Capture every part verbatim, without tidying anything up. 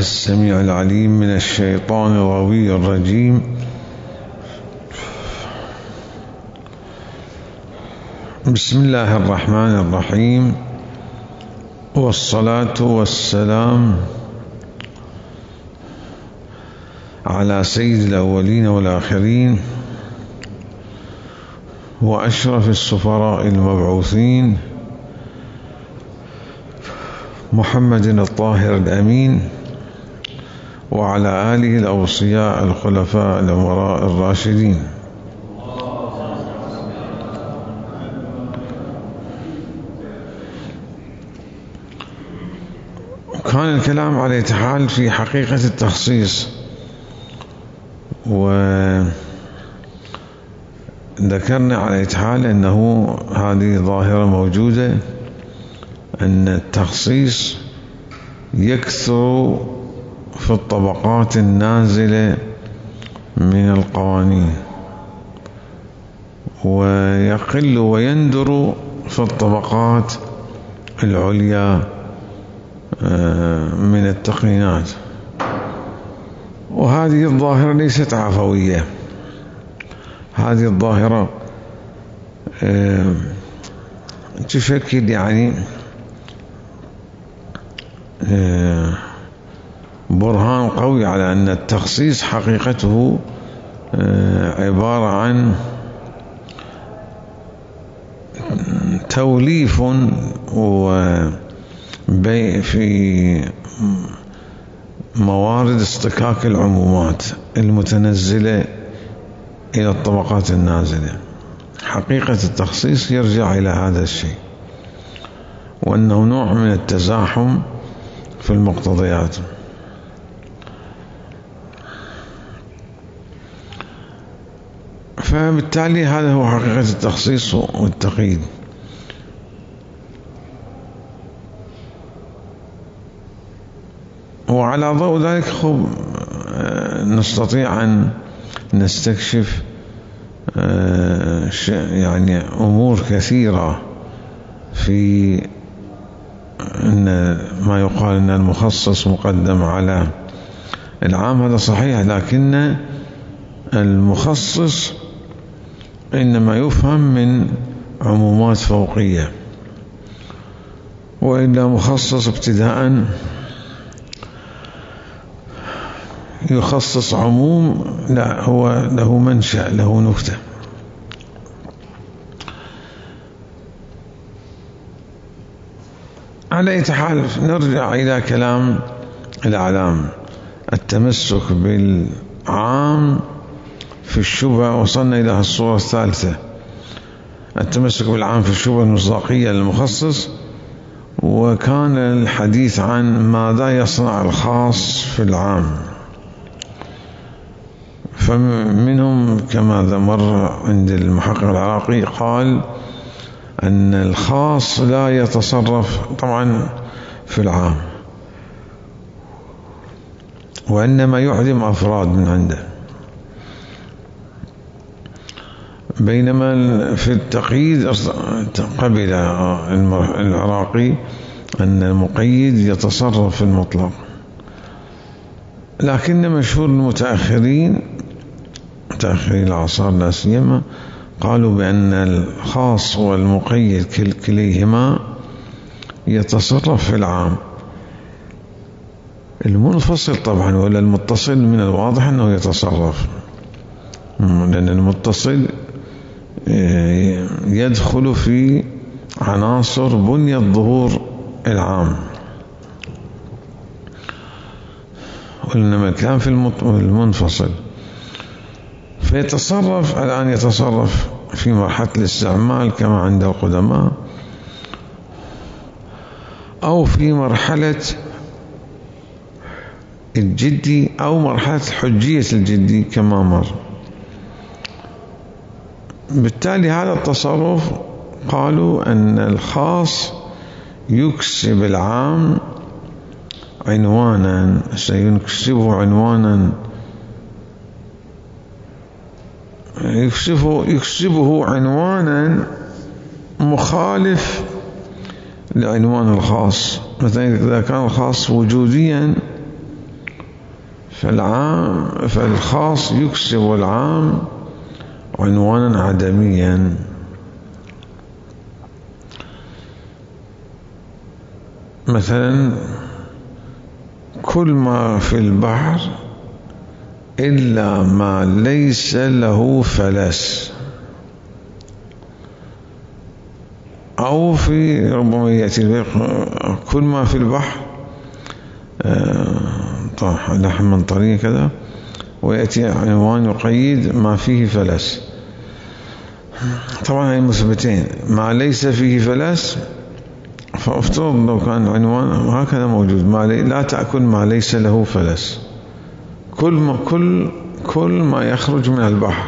السميع العليم من الشيطان الغوي الرجيم. بسم الله الرحمن الرحيم، والصلاة والسلام على سيد الأولين والآخرين وأشرف السفراء المبعوثين محمد الطاهر الأمين، وعلى آله الأوصياء الخلفاء الأمراء الراشدين. كان الكلام على حال في حقيقة التخصيص، وذكرنا على حال أنه هذه ظاهرة موجودة، أن التخصيص يكثر في الطبقات النازلة من القوانين، ويقل ويندر في الطبقات العليا من التقنينات. وهذه الظاهرة ليست عفوية، هذه الظاهرة تشكل يعني برهان قوي على أن التخصيص حقيقته عبارة عن توليف في موارد اصطكاك العمومات المتنزلة إلى الطبقات النازلة. حقيقة التخصيص يرجع إلى هذا الشيء، وأنه نوع من التزاحم في المقتضيات. فبالتالي هذا هو حقيقة التخصيص والتقييد. وعلى ضوء ذلك خب نستطيع أن نستكشف يعني أمور كثيرة في أن ما يقال أن المخصص مقدم على العام. هذا صحيح، لكن المخصص إنما يفهم من عمومات فوقية، وإلا مخصص ابتداء يخصص عموم لا، هو له منشأ، له نكتة. على أي حال نرجع إلى كلام الأعلام. التمسك بالعام في الشبهة، وصلنا إلى الصورة الثالثة، التمسك بالعام في الشبهة المصداقية للمخصص. وكان الحديث عن ماذا يصنع الخاص في العام، فمنهم كما مر عند المحقق العراقي قال أن الخاص لا يتصرف طبعا في العام، وإنما يعدم أفراد من عنده. بينما في التقييد قبل العراقي أن المقيد يتصرف في المطلق. لكن مشهور المتأخرين متأخرين العصر لا سيما قالوا بأن الخاص والمقيد كليهما يتصرف في العام. المنفصل طبعا ولا المتصل من الواضح أنه يتصرف، لأن المتصل يدخل في عناصر بنية ظهور العام، وإنما كان في المنفصل. فيتصرف الآن يتصرف في مرحلة الاستعمال كما عند القدماء، أو في مرحلة الجدي، أو مرحلة حجية الجدي كما مر. بالتالي هذا التصرف قالوا أن الخاص يكسب العام عنوانا، سيكسبه عنوانا يكسبه, يكسبه عنوانا مخالف لعنوان الخاص. مثلا إذا كان الخاص وجوديا فالعام فالخاص يكسب العام عنوانا عدميا. مثلا كل ما في البحر إلا ما ليس له فلس، أو في ربما يأتي كل ما في البحر لحما طريا كذا، ويأتي عنوان يقيد ما فيه فلس. طبعا هي مثبتين، ما ليس فيه فلس، فافترض لو كان عنوان هكذا موجود، ما لا تأكل ما ليس له فلس، كل ما كل كل ما يخرج من البحر،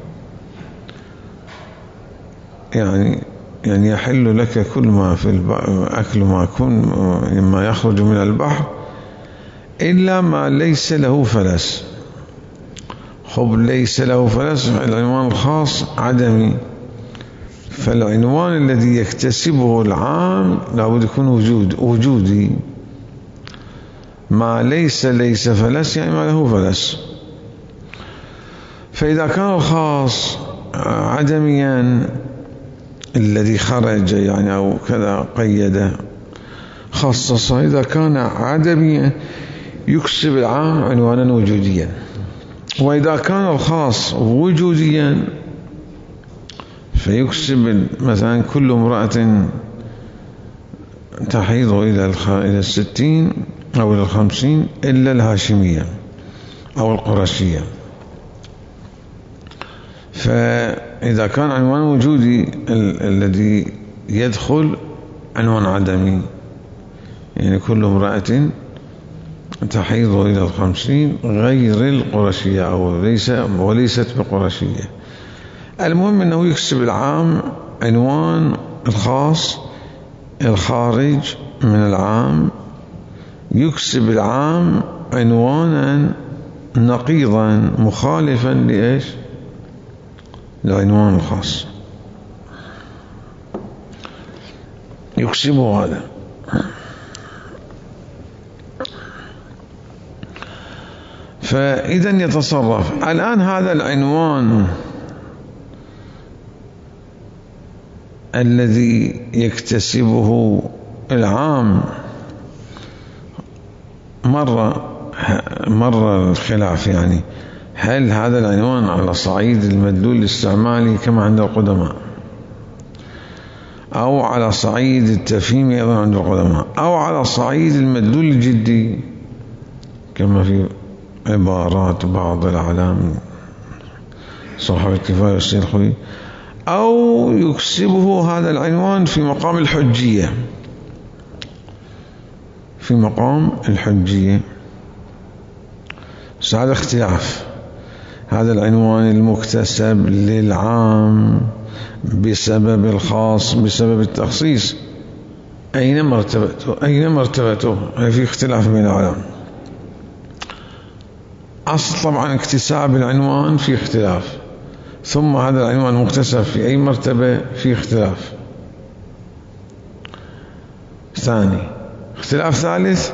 يعني يعني يحل لك كل ما في البحر أكل ما يكون ما يخرج من البحر إلا ما ليس له فلس. خب ليس له فلس، العنوان الخاص عدمي، فالعنوان الذي يكتسبه العام لابد يكون وجود وجودي. ما ليس ليس فلس يعني ما له فلس. فإذا كان الخاص عدميا الذي خرج يعني أو كذا قيده خصصه، إذا كان عدميا يكسب العام عنوانا وجوديا. وإذا كان الخاص وجوديا فيكسب مثلا كل امرأة تحيض إلى إلى الستين أو إلى الخمسين إلا الهاشمية أو القرشية. فإذا كان عنوان وجودي ال الذي يدخل عنوان عدمي، يعني كل امرأة تحيض إلى الخمسين غير القرشية أو ليس وليست بقرشية. المهم أنه يكسب العام عنوان الخاص الخارج من العام، يكسب العام عنوانا نقيضا مخالفا لإيش؟ العنوان الخاص يكسبه هذا. فإذا يتصرف الآن هذا العنوان الذي يكتسبه العام مرة مرة الخلاف، يعني هل هذا العنوان على صعيد المدلول الاستعمالي كما عند القدماء، أو على صعيد التفهيم أيضا عند القدماء، أو على صعيد المدلول الجدي كما في عبارات بعض الأعلام صاحب الكفاية والسيد الخوي، أو يكسبه هذا العنوان في مقام الحجية، في مقام الحجية. هذا اختلاف. هذا العنوان المكتسب للعام بسبب الخاص بسبب التخصيص أين مرتبته؟ أين مرتبته؟ في اختلاف بين العلماء. أصل طبعا اكتساب العنوان في اختلاف، ثم هذا العنوان المكتسب في أي مرتبة في اختلاف ثاني. اختلاف ثالث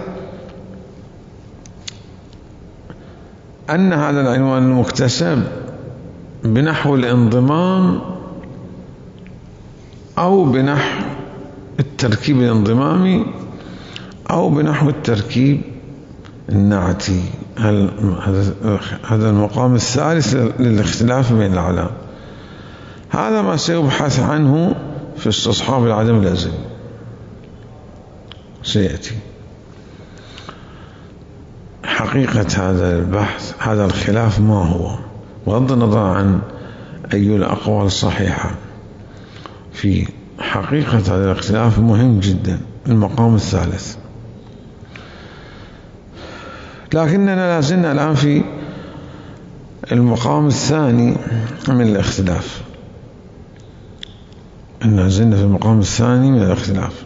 أن هذا العنوان المكتسب بنحو الانضمام أو بنحو التركيب الانضمامي أو بنحو التركيب النعتي. هذا المقام الثالث للاختلاف بين العلماء. هذا ما سيبحث عنه في استصحاب العدم الأزلي سيأتي. حقيقة هذا البحث هذا الخلاف ما هو، بغض النظر عن أي الأقوال الصحيحة، في حقيقة هذا الاختلاف مهم جدا المقام الثالث. لكننا لازلنا الآن في المقام الثاني من الاختلاف، لازلنا في المقام الثاني من الاختلاف،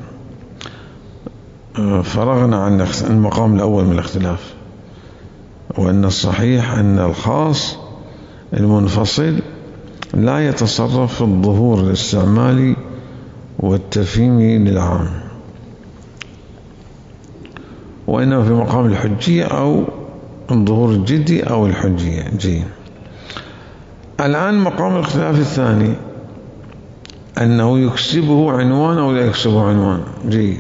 فرغنا عن المقام الأول من الاختلاف، وأن الصحيح أن الخاص المنفصل لا يتصرف في الظهور الاستعمالي والتفهيمي للعام، وإنما في مقام الحجية أو الظهور الجدي أو الحجية. جيد. الآن مقام الاختلاف الثاني أنه يكسبه عنوان أو لا يكسبه عنوان. جيد.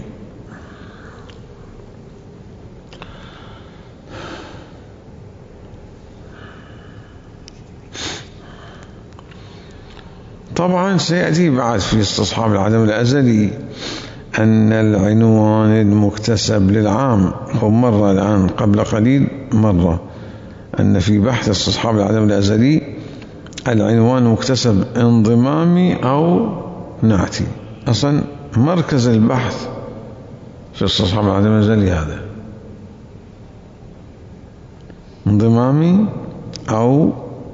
طبعا سيأتي بعد في استصحاب العدم الأزلي أن العنوان المكتسب للعام، هو مرة الآن قبل قليل مرة أن في بحث استصحاب العدم الأزلي العنوان مكتسب انضمامي أو نعتي. أصلا مركز البحث في استصحاب العدم الأزلي هذا انضمامي أو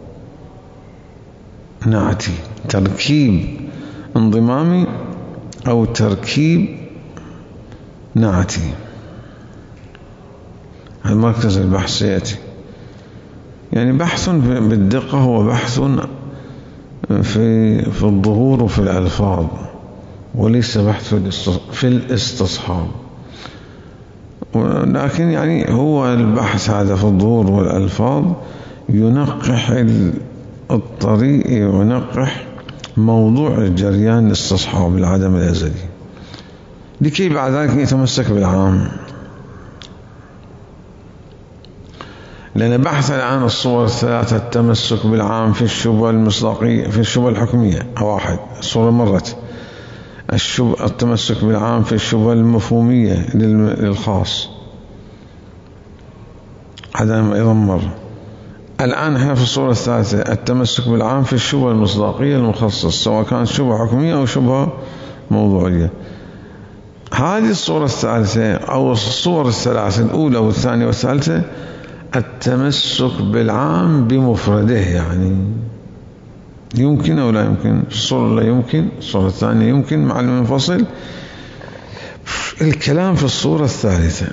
نعتي، تركيب انضمامي أو تركيب نعتي. المركز البحث سيأتي، يعني بحث بالدقة هو بحث في في الظهور وفي الألفاظ، وليس بحث في الاستصحاب. لكن يعني هو البحث هذا في الظهور والألفاظ ينقح الطريق، ينقح موضوع الجريان الاستصحاب العدم الأزلي، لكي بعد ذلك يتمسك بالعام. لأن بحث الآن الصور الثلاثة التمسك بالعام في الشبهة المصداقية في الشبهة الحكمية واحد، الصورة مرت. الشبهة التمسك بالعام في الشبهة المفهومية للخاص هذا أيضا مرة. الآن احنا في الصورة الثالثة التمسك بالعام في الشبهة المصداقية المخصص، سواء كانت شبهة حكمية أو شبهة موضوعية. هذه الصورة الثالثة أو الصور الثلاثة الأولى والثانية والثالثة التمسك بالعام بمفرده، يعني يمكن أو لا يمكن. الصورة لا يمكن، الصورة الثانية يمكن مع المنفصل. الكلام في الصورة الثالثة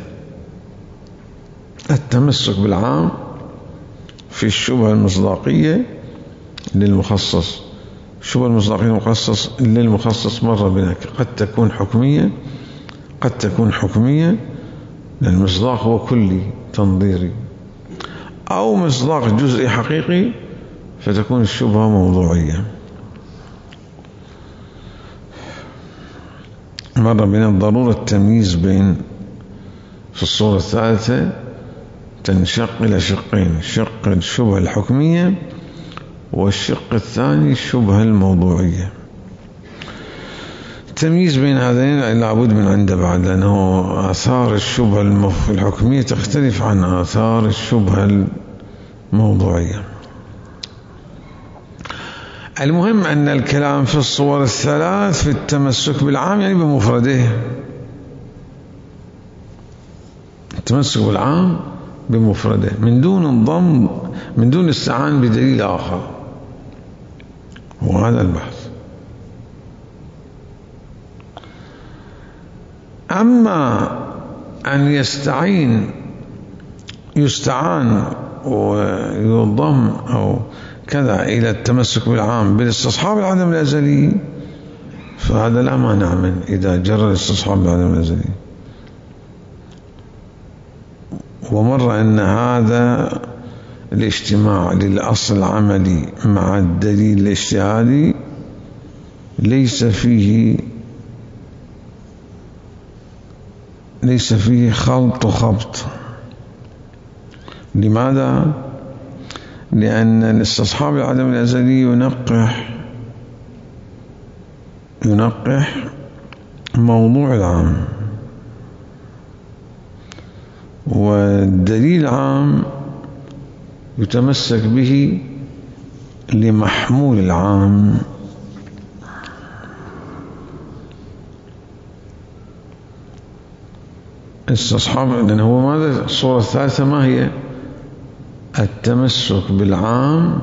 التمسك بالعام في الشبهة المصداقية للمخصص. الشبهة المصداقية المخصص للمخصص مرة بنا قد تكون حكمية، قد تكون حكمية لأن المصداق هو كلي تنظيري، أو مصداق جزئي حقيقي فتكون الشبهة موضوعية. مرة بنا ضرورة التمييز بين في الصورة الثالثة تنشق إلى شقين، شق الشبهة الحكمية والشق الثاني الشبهة الموضوعية. التمييز بين هذين لابد من عنده بعد، لأنه آثار الشبهة الحكمية تختلف عن آثار الشبهة الموضوعية. المهم أن الكلام في الصور الثلاث في التمسك بالعام يعني بمفرده، التمسك بالعام بمفرده من دون انضم من دون استعان بدليل آخر، وهذا البحث. أما أن يستعين يستعان ويضم أو كذا إلى التمسك بالعام بالاستصحاب العدم الأزلي فهذا لا مانع منه إذا جرى الاستصحاب العدم الأزلي. ومر أن هذا الاجتماع للأصل العملي مع الدليل الاجتهادي ليس فيه ليس فيه خلط وخبط. لماذا؟ لأن الاستصحاب العدم الأزلي ينقح ينقح موضوع العام، والدليل العام يتمسك به لمحمول العام. استصحاب، لأن هو ماذا؟ الصورة الثالثة ما هي؟ التمسك بالعام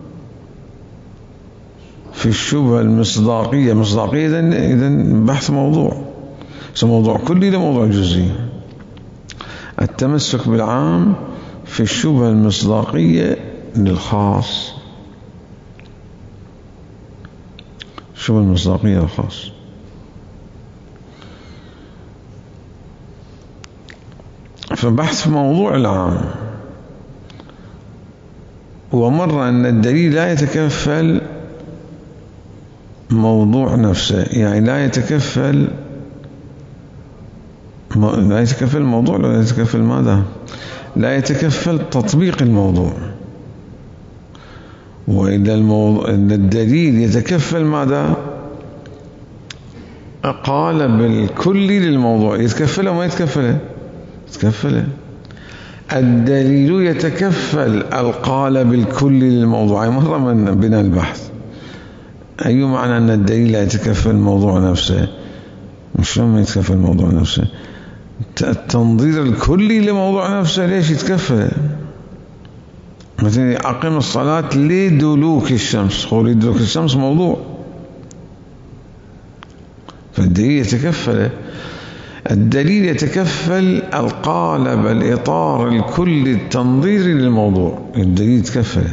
في الشبهة المصداقية. مصداقية إذن إذن بحث موضوع، موضوع كلي لموضوع جزئي. التمسك بالعام في الشبهة المصداقية للخاص، الشبهة المصداقية للخاص. فبحث موضوع العام ومر أن الدليل لا يتكفل موضوع نفسه، يعني لا يتكفل لا يتكفل الموضوع، لا يتكفل ماذا؟ لا يتكفل تطبيق الموضوع. وإذا الموضوع الدليل يتكفل ماذا؟ قال بالكلي للموضوع، يتكفله وما يتكفله؟ يتكفله. الدليل يتكفل القالب الكلي للموضوع. مرة من بنا البحث أي معنى أن الدليل لا يتكفل الموضوع نفسه؟ مش لما يتكفل الموضوع نفسه، التنظير الكلي لموضوع نفسه ليش يتكفل؟ مثلا أقيم الصلاة لدلوك الشمس، هو لدلوك الشمس موضوع، فالدليل يتكفل. الدليل يتكفل القالب الإطار الكلي التنظيري للموضوع، الدليل يتكفل.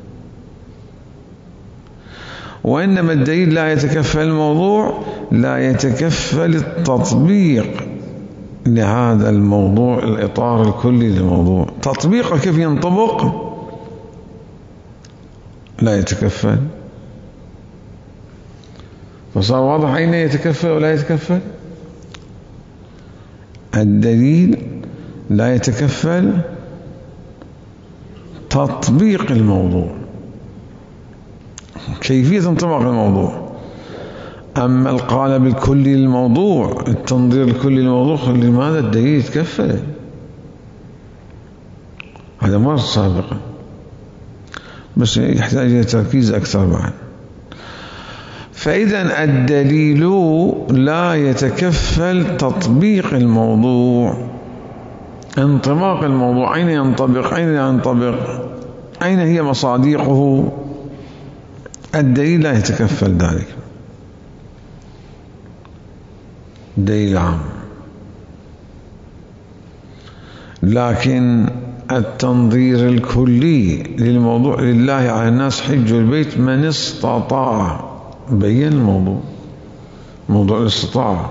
وإنما الدليل لا يتكفل الموضوع، لا يتكفل التطبيق لهذا الموضوع الإطار الكلي للموضوع. تطبيقه كيف ينطبق؟ لا يتكفل. فصار واضح أين يتكفل ولا يتكفل؟ الدليل لا يتكفل تطبيق الموضوع، كيفية انطباق الموضوع. أما القالب الكلي للموضوع، التنظير الكلي للموضوع، لماذا الدليل يتكفل؟ هذا مرة سابقا، بس يحتاج إلى تركيز أكثر بعد. فإذا الدليل لا يتكفل تطبيق الموضوع، انطباق الموضوع. أين ينطبق؟ أين ينطبق؟ أين هي مصادقه؟ الدليل لا يتكفل ذلك، دليل عام. لكن التنظير الكلي للموضوع، لله على الناس حج البيت من استطاع، بين الموضوع، موضوع الاستطاعة.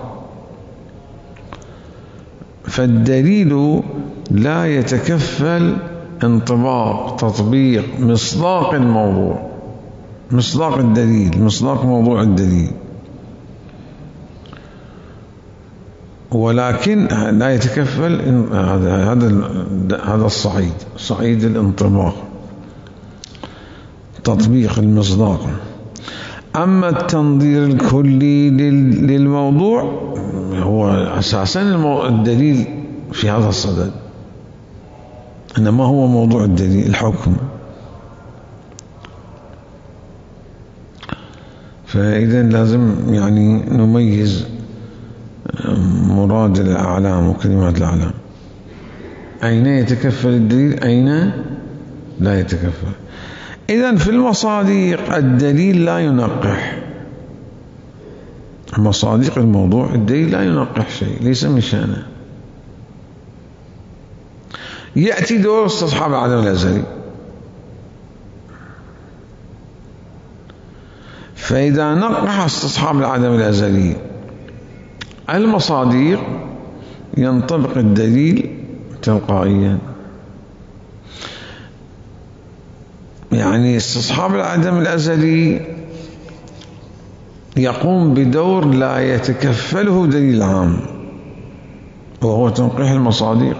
فالدليل لا يتكفل انطباق، تطبيق، مصداق الموضوع، مصداق الدليل، مصداق موضوع الدليل. ولكن لا يتكفل هذا هذا هذا الصعيد، صعيد الانطباق، تطبيق المصداق. أما التنظير الكلي للموضوع هو أساسا الدليل في هذا الصدد، إنما هو موضوع الدليل الحكم. فإذا لازم يعني نميز مراد الأعلام وكلمات الأعلام، أين يتكفل الدليل، أين لا يتكفل. إذن في المصادق الدليل لا ينقح، مصادق الموضوع الدليل لا ينقح شيء، ليس من شأنه. يأتي دور استصحاب العدم الأزلي، فإذا نقح استصحاب العدم الأزلي المصادق ينطبق الدليل تلقائيا. يعني استصحاب العدم الأزلي يقوم بدور لا يتكفله دليل عام، وهو تنقيح المصادق،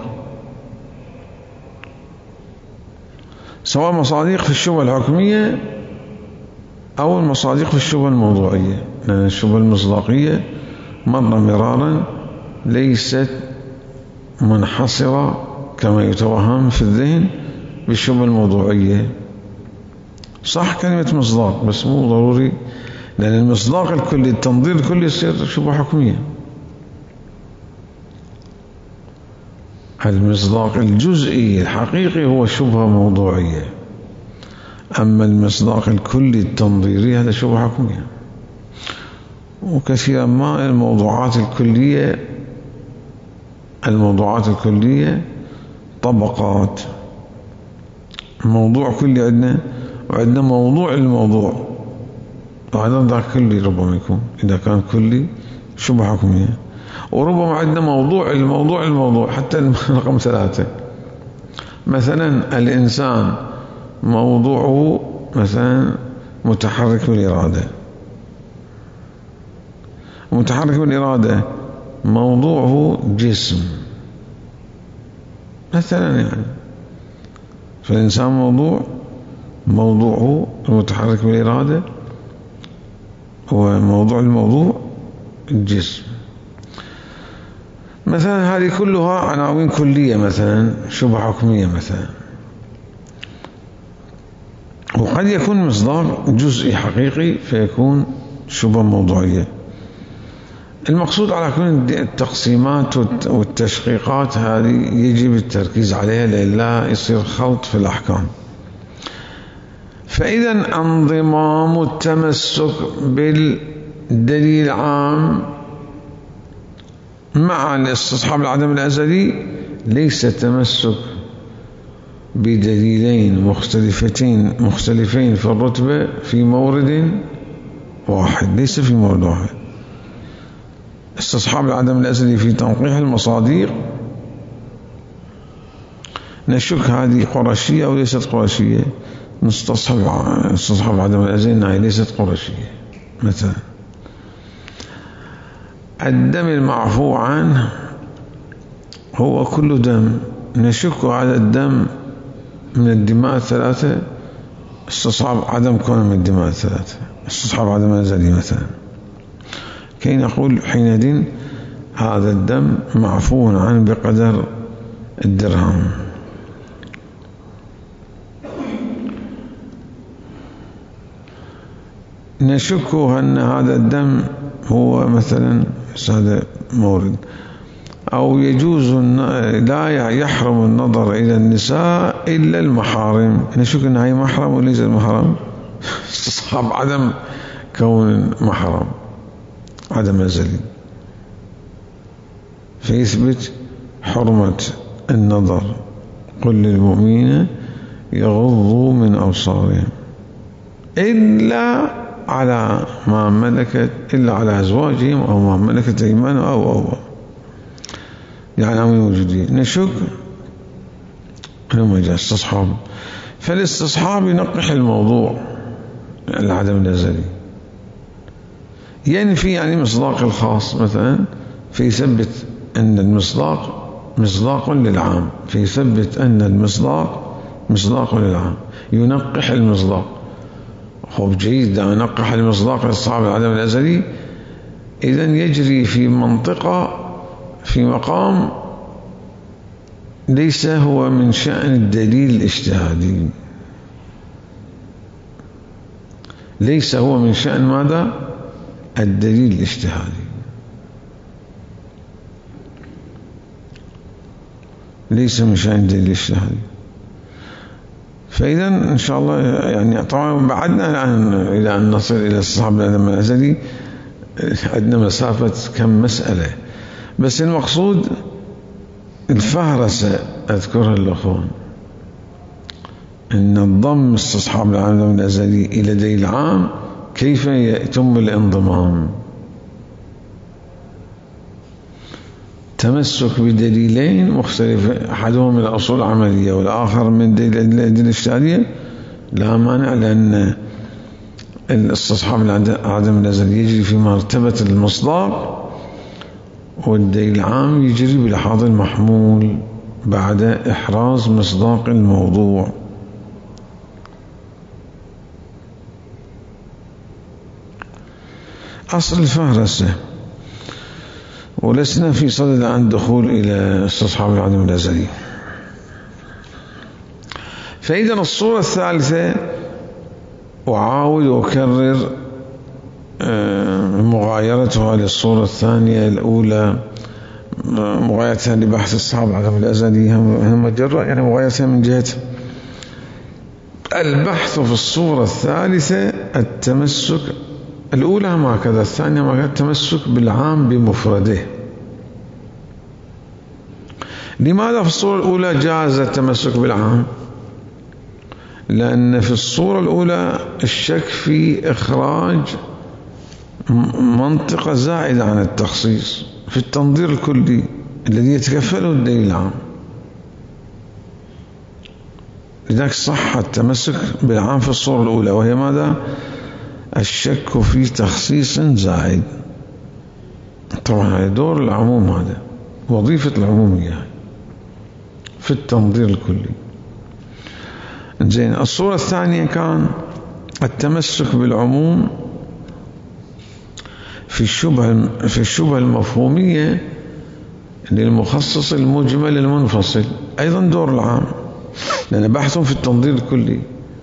سواء مصادق في الشبهة الحكمية أو المصادق في الشبهة الموضوعية، لأن الشبهة المصداقية مر مرارا ليست منحصرة كما يتوهم في الذهن بالشبهة الموضوعية. صح كلمة مصداق، بس مو ضروري، لأن المصداق الكلي، التنظير الكلي يصير شبهة حكمية. المصداق الجزئي الحقيقي هو شبهة موضوعية، أما المصداق الكلي التنظيري هذا شبهة حكمية. وكثيرا ما الموضوعات الكلية الموضوعات الكلية طبقات، موضوع كلي عندنا، وعندنا موضوع الموضوع، وهذا ذاك كلي ربما يكون إذا كان كلي شبهة حكمية. وربما عندنا موضوع الموضوع الموضوع حتى رقم ثلاثة. مثلا الإنسان موضوعه مثلا متحرك بالإرادة، متحرك بالإرادة موضوعه جسم مثلا، يعني فالإنسان موضوع موضوعه المتحرك بالإرادة، وموضوع الموضوع الجسم مثلا. هذه كلها عناوين كلية مثلا، شبه حكمية مثلا. وقد يكون مصداق جزئي حقيقي فيكون شبه موضوعية. المقصود على كل التقسيمات والتشقيقات هذه يجب التركيز عليها لئلا يصير خلط في الأحكام. فإذا انضمام التمسك بالدليل العام مع الاستصحاب العدم الأزلي ليس تمسك بدليلين مختلفتين مختلفين في الرتبة في مورد واحد، ليس في مورد واحد. استصحاب العدم الأزلي في تنقيح المصادر نشك هذه قرشية أو ليست قرشية، نستصحب استصحاب عدم الأزلي أنها ليست قرشية. مثلا الدم المعفو عنه هو كل دم، نشك على الدم من الدماء الثلاثة، استصحاب عدم كونه من الدماء الثلاثة، استصحاب عدم الأزلي مثلا، كي نقول حينئذ هذا الدم معفو عنه بقدر الدرهم. نشك أن هذا الدم هو مثلا هذا مورد، أو يجوز لا يحرم النظر إلى النساء إلا المحارم، نشك أنها هي محرم وليس المحرم، استصحاب عدم كون محرم عدم أزلي، فيثبت حرمة النظر. قل للمؤمنين يغضوا من أبصارهم إلا على ما ملكت إلا على أزواجهم أو ما ملكت أيمانهم أو أو يعني أمين وجودين. نشك هم جاء استصحاب، فالاستصحاب ينقح الموضوع العدم الأزلي، ينفي يعني مصداق الخاص مثلا، فيثبت أن المصداق مصداق للعام، فيثبت أن المصداق مصداق للعام، ينقح المصداق. خب جيد، ينقح المصداق للصحاب العدم الأزلي، إذن يجري في منطقة في مقام ليس هو من شأن الدليل الاجتهادي، ليس هو من شأن ماذا؟ الدليل الاجتهادي، ليس من شأن الدليل الاجتهادي. فإذا إن شاء الله يعني طبعا بعدنا عن إلى أن نصل إلى الصحاب العدم الأزلي عندنا مسافة كم مسألة، بس المقصود الفهرسة أذكرها الأخوان، أن الضم استصحاب العدم الأزلي إلى دليل عام كيف يتم الانضمام. تمسك بدليلين مختلف، أحدهما من الأصول العملية والآخر من الأدلة الاجتهادية، لا مانع، لأن الاستصحاب العدم الأزلي يجري في مرتبة المصداق، والدليل العام يجري بلحاظ المحمول بعد إحراز مصداق الموضوع. أصل الفهرسة، ولسنا في صدد عن دخول إلى استصحاب العدم الأزلي. فإذا الصورة الثالثة أعاود وأكرر مغايرتها للصورة الثانية الأولى، مغايرتها لبحث استصحاب العدم الأزلي هم مجرد يعني مغايرتها من جهة البحث في الصورة الثالثة التمسك، الأولى هكذا، الثانية هكذا، التمسك بالعام بمفرده. لماذا في الصورة الأولى جاز التمسك بالعام؟ لأن في الصورة الأولى الشك في إخراج منطقة زائدة عن التخصيص في التنظير الكلي الذي يتكفله الدليل العام. لذلك صح التمسك بالعام في الصورة الأولى، وهي ماذا؟ الشك في تخصيص زائد. طبعا هذا دور العموم، هذا وظيفة العمومية في التنظير الكلي. زين. الصورة الثانية كان التمسك بالعموم في الشبهة في الشبهة المفهومية للمخصص المجمل المنفصل، أيضا دور العام، لأن بحث في التنظير الكلي.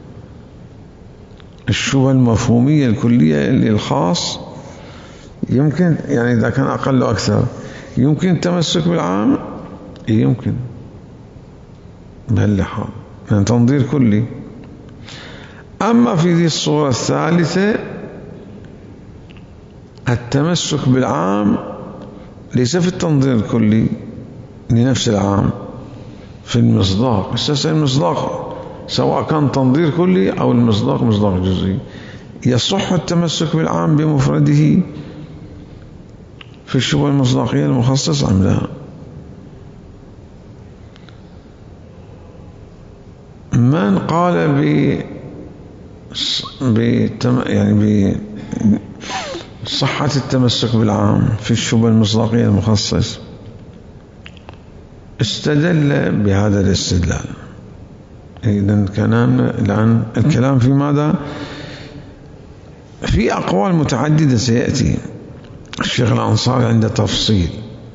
الشبهة المفهومية الكلية للخاص يمكن، يعني إذا كان أقل أو أكثر، يمكن التمسك بالعام، يمكن بهاللحاظ، يعني تنظير كلي. أما في ذي الصورة الثالثة التمسك بالعام ليس في التنظير الكلي لنفس العام، في المصداق. أساسا المصداق سواء كان تنظير كلي أو المصداق مصداق جزئي، يصح التمسك بالعام بمفرده في الشبهة المصداقية المخصص أم لا؟ من قال ب بتم... يعني بصحة التمسك بالعام في الشبهة المصداقية المخصص استدل بهذا الاستدلال. إذن كان الآن الكلام في ماذا؟ في أقوال متعددة سيأتي الشيخ الأنصاري عند تفصيل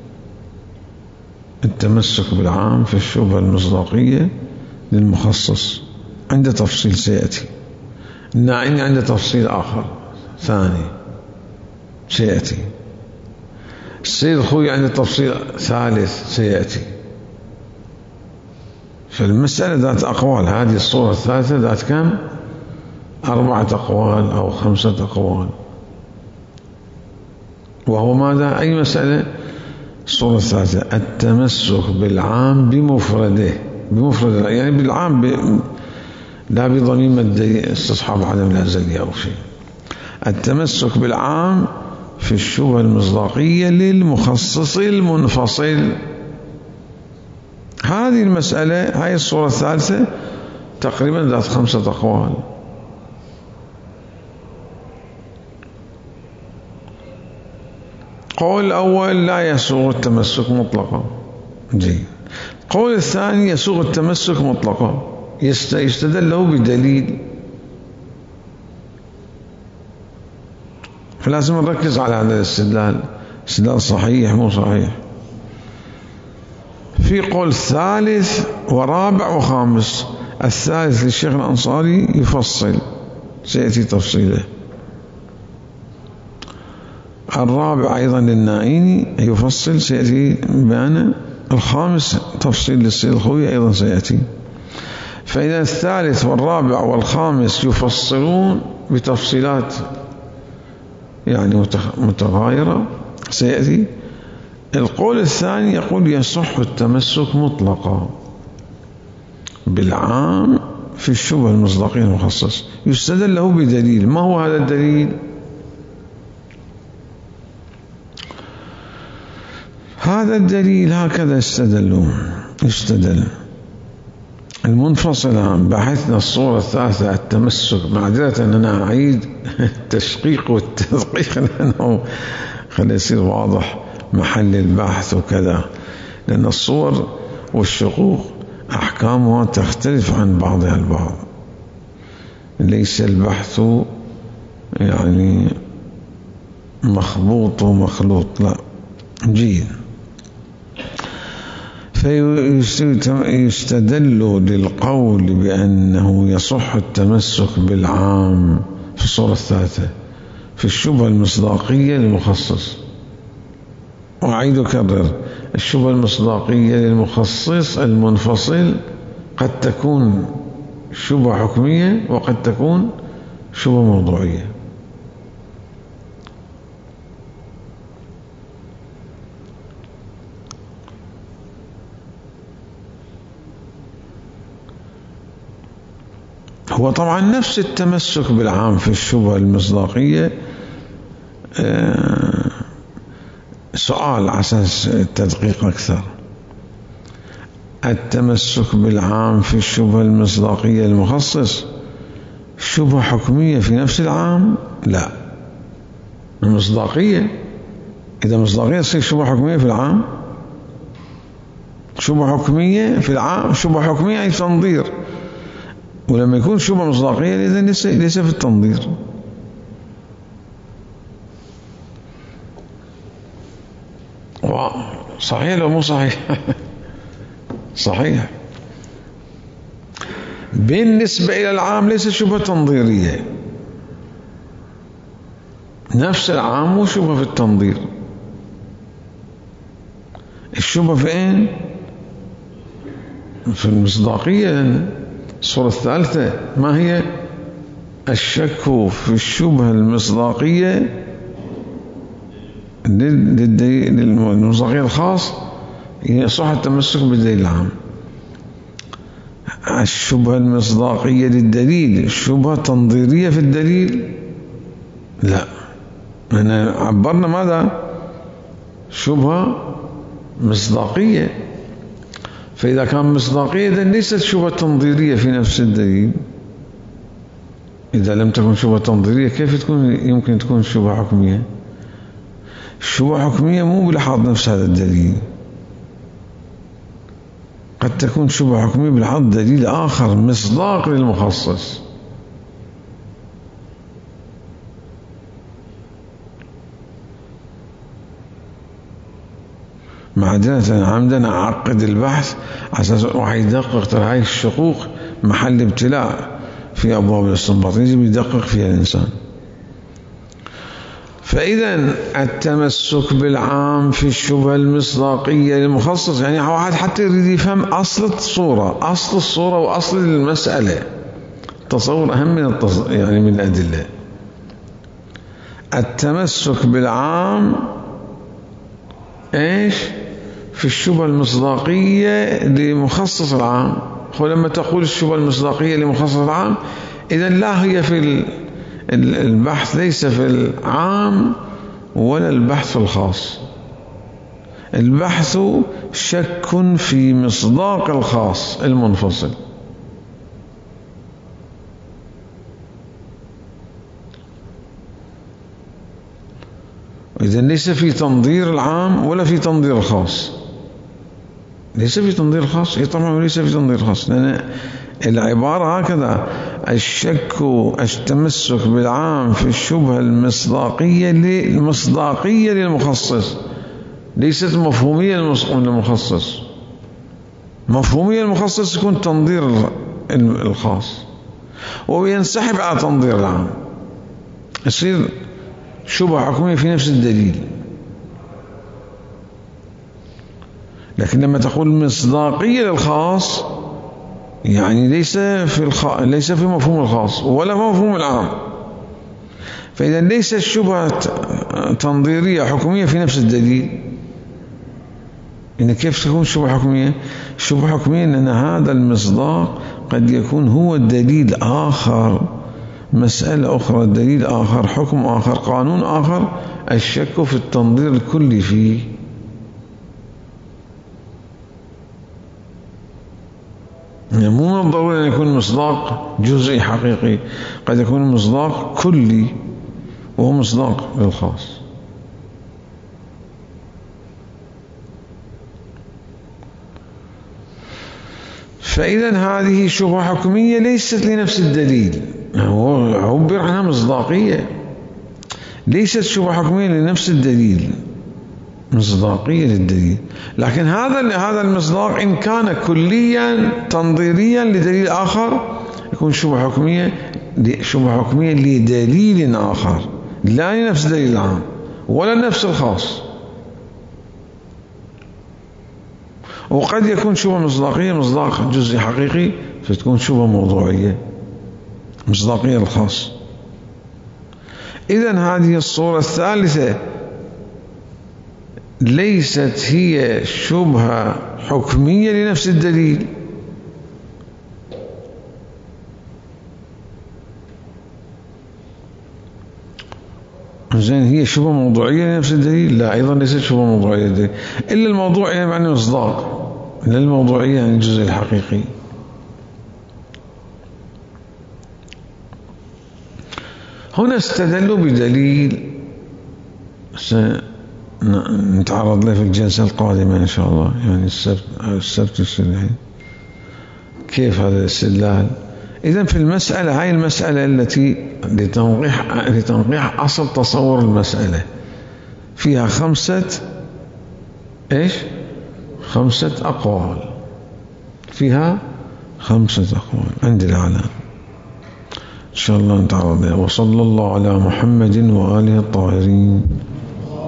التمسك بالعام في الشبهة المصداقية للمخصص، عند تفصيل سيأتي. الناعيني عند تفصيل آخر ثاني سيأتي. السيد الخوي عند تفصيل ثالث سيأتي. فالمسألة ذات أقوال. هذه الصورة الثالثة ذات كم؟ أربعة أقوال أو خمسة أقوال. وهو ماذا؟ أي مسألة؟ الصورة الثالثة التمسك بالعام بمفرده، بمفرده يعني بالعام ب... لا بضميم الدليل استصحاب عدم الأزلية أو شيء. التمسك بالعام في الشبهة المصداقية للمخصص المنفصل. هذه المسألة، هاي الصورة الثالثة تقريبا ذات خمسة أقوال. قول الأول لا يسوغ التمسك مطلقا. جيد. قول الثاني يسوغ التمسك مطلقا، يستدل له بدليل. فلازم نركز على هذا الاستدلال، استدلال صحيح مو صحيح. في قول ثالث ورابع وخامس. الثالث للشيخ الأنصاري يفصل، سيأتي تفصيله. الرابع أيضا للناعيني يفصل، سيأتي بيانه. الخامس تفصيل للسيد الخوي أيضا سيأتي. فإذا الثالث والرابع والخامس يفصلون بتفصيلات يعني متغايرة سيأتي. القول الثاني يقول يصح التمسك مطلقا بالعام في الشبهة المصداقية المخصص، يستدل له بدليل. ما هو هذا الدليل؟ هذا الدليل هكذا استدلوا. يستدل المنفصل عن بحثنا الصورة الثالثة التمسك. معذرة أننا أعيد التشقيق والتدقيق لأنه خلي يصير واضح محل البحث وكذا، لأن الصور والشقوق أحكامها تختلف عن بعضها البعض. ليس البحث يعني مخبوط ومخلوط، لا. جيد. فيستدل للقول بأنه يصح التمسك بالعام في الصورة الثالثة في الشبهة المصداقية للمخصص. وأعيد أكرر، الشبهة المصداقية للمخصص المنفصل قد تكون شبهة حكمية وقد تكون شبهة موضوعية. هو طبعا نفس التمسك بالعام في الشبهة المصداقية سؤال على أساس التدقيق أكثر. التمسك بالعام في الشبهة المصداقية المخصص شبهة حكمية في نفس العام؟ لا، المصداقية. إذا مصداقية تصير شبهة حكمية في العام. شبهة حكمية في العام، شبهة حكمية أي تنظير، ولما يكون شبهة مصداقية إذن ليس ليس في التنظير. صحيح لو مو صحيح؟ صحيح. بالنسبة إلى العام ليس شبهة تنظيرية، نفس العام مو شبهة في التنظير. الشبهة فين؟ في المصداقية. الصورة الثالثة ما هي؟ الشك في الشبهة المصداقية للمصداقية الخاص يصح التمسك بالدليل العام. الشبهة المصداقية للدليل شبهة تنظيرية في الدليل؟ لا، أنا عبرنا ماذا؟ شبهة مصداقية. فإذا كان مصداقية إذن ليست شبهة تنظيرية في نفس الدليل. إذا لم تكن شبهة تنظيرية كيف تكون يمكن تكون شبهة حكمية؟ الشبهة حكمية مو بلحاظ نفس هذا الدليل، قد تكون شبهة حكمية بلحاظ دليل آخر مصداق للمخصص. معدنة عمدا أعقد البحث على أساس واحد يدقق ترى هاي الشقوق محل ابتلاء في أبواب الاستنباط، يجب يدقق فيها الإنسان. فإذا التمسك بالعام في الشبهة المصداقية للمخصص، يعني واحد حتى يريد يفهم أصل الصورة، أصل الصورة وأصل المسألة، تصور أهم من التص... يعني من الأدلة. التمسك بالعام إيش؟ في الشبهة المصداقية لمخصص العام. ولما تقول الشبهة المصداقية لمخصص العام إذن لا هي في البحث ليس في العام ولا البحث في الخاص. البحث شك في مصداق الخاص المنفصل. إذن ليس في تنظير العام ولا في تنظير الخاص. ليس في تنظير الخاص، إيه طبعا ليس في تنظير الخاص، لأن العبارة هكذا: الشك التمسك بالعام في الشبهة المصداقية للمصداقية للمخصص، ليست مفهومية للمخصص. مفهومية المخصص يكون تنظير الخاص وينسحب على تنظير العام، يصير شبهة حكمية في نفس الدليل. لكن لما تقول مصداقية للخاص يعني ليس في الخ... ليس في مفهوم الخاص ولا في مفهوم العام. فإذا ليس الشبهة تنظيرية حكمية في نفس الدليل. إن كيف تكون شبهة حكمية؟ شبهة حكمية أن هذا المصداق قد يكون هو دليل آخر، مسألة أخرى، دليل آخر، حكم آخر، قانون آخر، الشك في التنظير الكلي فيه. يعني مو من الضروري أن يكون مصداق جزئي حقيقي، قد يكون مصداق كلي وهو مصداق للخاص. فإذا هذه شبهة حكمية ليست لنفس الدليل، هو عبر عنها مصداقية، ليست شبهة حكمية لنفس الدليل، مصداقية للدليل. لكن هذا هذا المصداق إن كان كليا تنظيريا لدليل آخر يكون شبهة حكمية، شبهة حكمية لدليل آخر لا لنفس الدليل العام ولا نفس الخاص. وقد يكون شبهة مصداقية مصداق جزئي حقيقي فتكون شبهة موضوعية مصداقية الخاص. إذن هذه الصورة الثالثة ليست هي شبهة حكمية لنفس الدليل، زين هي شبهة موضوعية لنفس الدليل؟ لا، أيضا ليست شبهة موضوعية للدليل، إلا الموضوع يعني مصداق، لا الموضوعية عن الجزء الحقيقي. هنا استدلوا بدليل سنتعرض له في الجلسة القادمة إن شاء الله، يعني السبت السبت السبت كيف هذا الاستدلال. إذن في المسألة، هاي المسألة التي لتنقيح لتنقيح أصل تصور المسألة فيها خمسة إيش خمسة أقوال، فيها خمسة أقوال عند العلماء إن شاء الله نتعرض. وصلى الله على محمد وآله الطاهرين.